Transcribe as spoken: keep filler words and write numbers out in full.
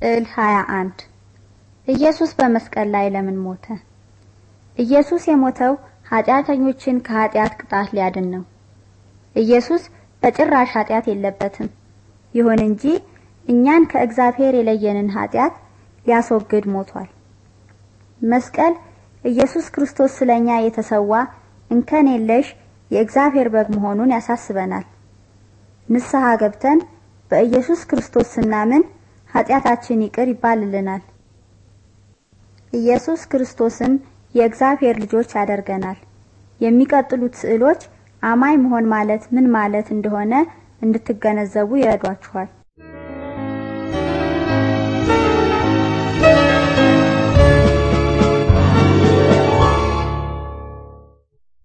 ስዕል ሃያ አንድ ኢየሱስ በመስቀል ላይ ለምን ሞተ? ኢየሱስ የሞተው ኃጢአተኞችን ከኃጢአት ቅጣት ሊያድን ነው። ኢየሱስ በጭራሽ ኃጢአት የለበትም። ይሁን እንጂ እኛን ከእግዚአብሔር የለየንን ኃጢአት ሊያስወግድ ሞቷል። መስቀል ኢየሱስ ክርስቶስ ስለኛ የተሰዋ እንከን የለሽ የእግዚአብሔር በግ መሆኑን ያሳስበናል። ንስሐ ገብተን በኢየሱስ ክርስቶስ ስናምን ኃጢአታችን ይቅር ይባልልናል። ኢየሱስ ክርስቶስም የእግዚአብሔር ልጆች ያደርገናል። የሚቀጥሉት ስዕሎች አማኝ መሆን ማለት ምን ማለት እንደሆነ እንድትገነዘቡ ይረዷችኋል።